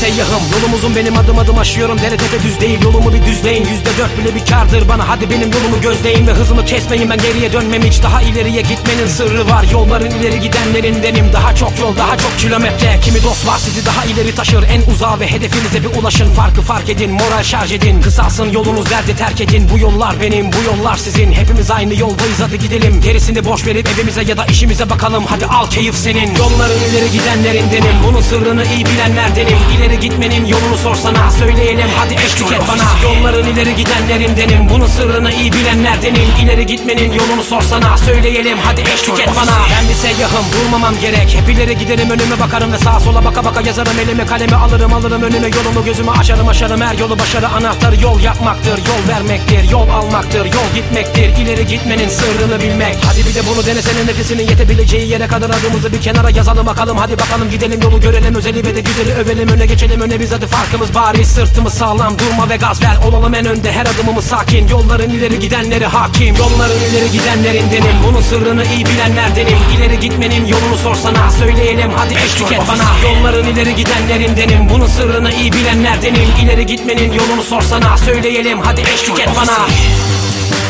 seyyahım, yolumuzun benim adım adım aşıyorum. Dere tepe düz değil, yolumu bir düzleyin. %4 bile bir kardır bana, hadi benim yolumu gözleyin. Ve hızımı kesmeyin, ben geriye dönmem hiç. Daha ileriye gitmenin sırrı var, yolların ileri gidenlerindenim. Daha çok yol, daha çok kilometre. Kimi dost var sizi daha ileri taşır. En uzağa ve hedefinize bir ulaşın. Farkı fark edin, moral şarj edin. Kısalsın yolunuz, derdi terk edin. Bu yollar benim, bu yollar sizin. Hepimiz aynı yoldayız, hadi gidelim. Gerisini boş verip evimize ya da işimize bakalım. Hadi al keyif senin. Yolların ileri gidenlerindenim, bunun sırrını iyi bilenlerdenim. İleri gitmenin yolunu sorsana, söyleyelim hadi eşlik et bana. Yolların ileri gidenlerindenim, bunun sırrını iyi bilenlerdenim. İleri gitmenin yolunu sorsana, söyleyelim hadi eşlik et bana. Ben bir seyyahım, durmamam gerek. Hep ileri giderim, önüme bakarım ve sağa sola baka baka yazarım. Elime kalemi alırım önüme, yolumu gözümü aşarım. Her yolu başarı anahtarı, yol yapmaktır, yol vermektir, yol almaktır, yol gitmektir. İleri gitmenin sırrını bilmek. Hadi bir de bunu denesene, nefesinin yetebileceği yere kadar adımızı bir kenara yazalım bakalım. Hadi bakalım gidelim, yolu görelim, özeli ve de güzeli övelim. Öne geçelim, öne biz, hadi farkımız bariz. Sırtımız sağlam, durma ve gaz ver, olalım en önde, her adımımız sakin. Yolların ileri gidenleri hakim, yolların ileri gidenlerindenim. Bunun sırrını iyi bilenlerdenim. İleri gitmenin yolunu sorsana, söyleyelim hadi eşlik et bana. Yolların ileri gidenlerindenim, bunun sırrını iyi bilenlerdenim. İleri gitmenin yolunu sorsana, söyleyelim hadi eşlik et bana.